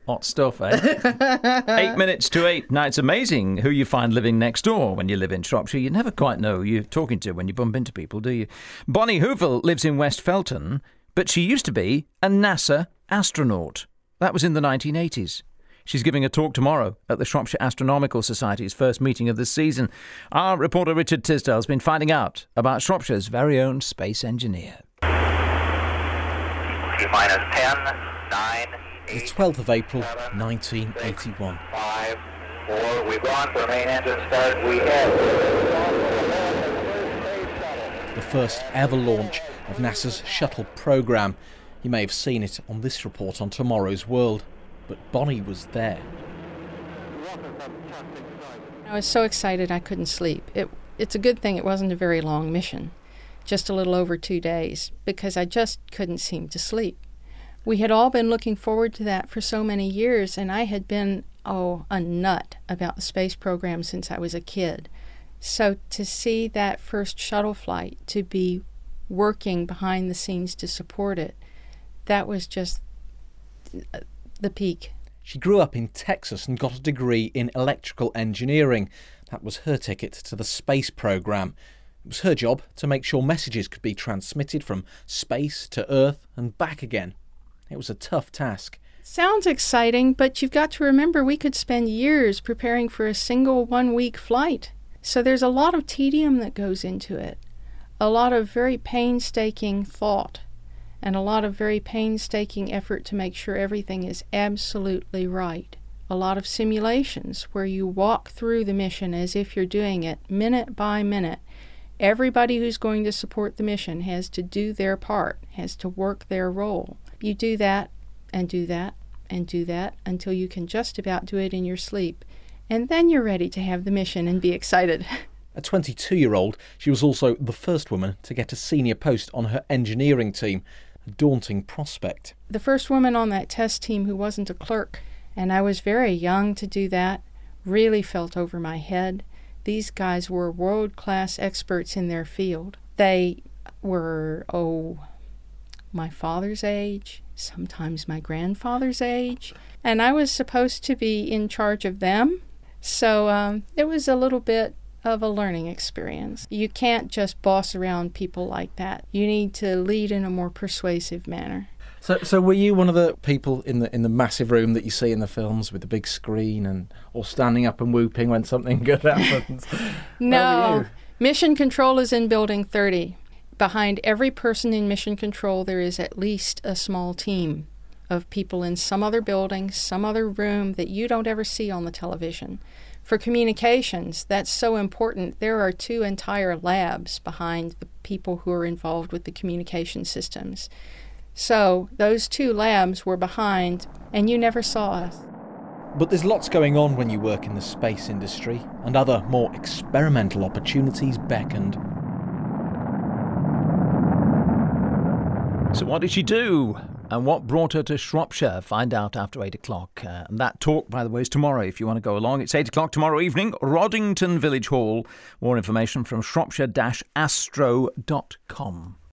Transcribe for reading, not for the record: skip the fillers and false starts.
Hot stuff, eh? 8 minutes to 8. Now, it's amazing who you find living next door when you live in Shropshire. You never quite know who you're talking to when you bump into people, do you? Bonnie Hoovel lives in West Felton, but she used to be a NASA astronaut. That was in the 1980s. She's giving a talk tomorrow at the Shropshire Astronomical Society's first meeting of the season. Our reporter Richard Tisdale's been finding out about Shropshire's very own space engineer. T-minus 10, 9, The 12th of April, 1981. 5, 4, we've gone for main engine start, we have. The first ever launch of NASA's shuttle program. You may have seen it on this report on Tomorrow's World, but Bonnie was there. I was so excited I couldn't sleep. It's a good thing it wasn't a very long mission, just a little over 2 days, because I just couldn't seem to sleep. We had all been looking forward to that for so many years, and I had been, a nut about the space program since I was a kid. So to see that first shuttle flight, to be working behind the scenes to support it, that was just the peak. She grew up in Texas and got a degree in electrical engineering. That was her ticket to the space program. It was her job to make sure messages could be transmitted from space to Earth and back again. It was a tough task. Sounds exciting, but you've got to remember we could spend years preparing for a single 1-week flight. So there's a lot of tedium that goes into it, a lot of very painstaking thought, and a lot of very painstaking effort to make sure everything is absolutely right. A lot of simulations where you walk through the mission as if you're doing it minute by minute. Everybody who's going to support the mission has to do their part, has to work their role. You do that and do that and do that until you can just about do it in your sleep. And then you're ready to have the mission and be excited. A 22-year-old, she was also the first woman to get a senior post on her engineering team. A daunting prospect. The first woman on that test team who wasn't a clerk, and I was very young to do that, really felt over my head. These guys were world-class experts in their field. They were, my father's age, sometimes my grandfather's age, and I was supposed to be in charge of them. So it was a little bit of a learning experience. You can't just boss around people like that. You need to lead in a more persuasive manner. So were you one of the people in the massive room that you see in the films with the big screen and or standing up and whooping when something good happens? No. Mission Control is in Building 30. Behind every person in Mission Control there is at least a small team of people in some other building, some other room that you don't ever see on the television. For communications, that's so important. There are 2 entire labs behind the people who are involved with the communication systems. So those 2 labs were behind, and you never saw us. But there's lots going on when you work in the space industry, and other more experimental opportunities beckoned. So what did she do? And what brought her to Shropshire? Find out after 8 o'clock. And that talk, by the way, is tomorrow if you want to go along. It's 8 o'clock tomorrow evening, Roddington Village Hall. More information from shropshire-astro.com.